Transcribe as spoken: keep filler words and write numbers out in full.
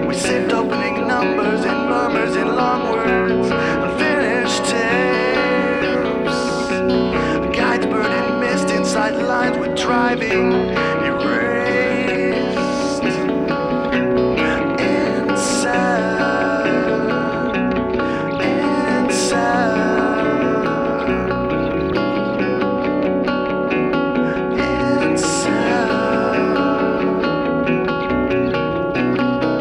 We sipped opening numbers and murmurs and long words, unfinished tapes. Guides burning mist inside lines we're driving.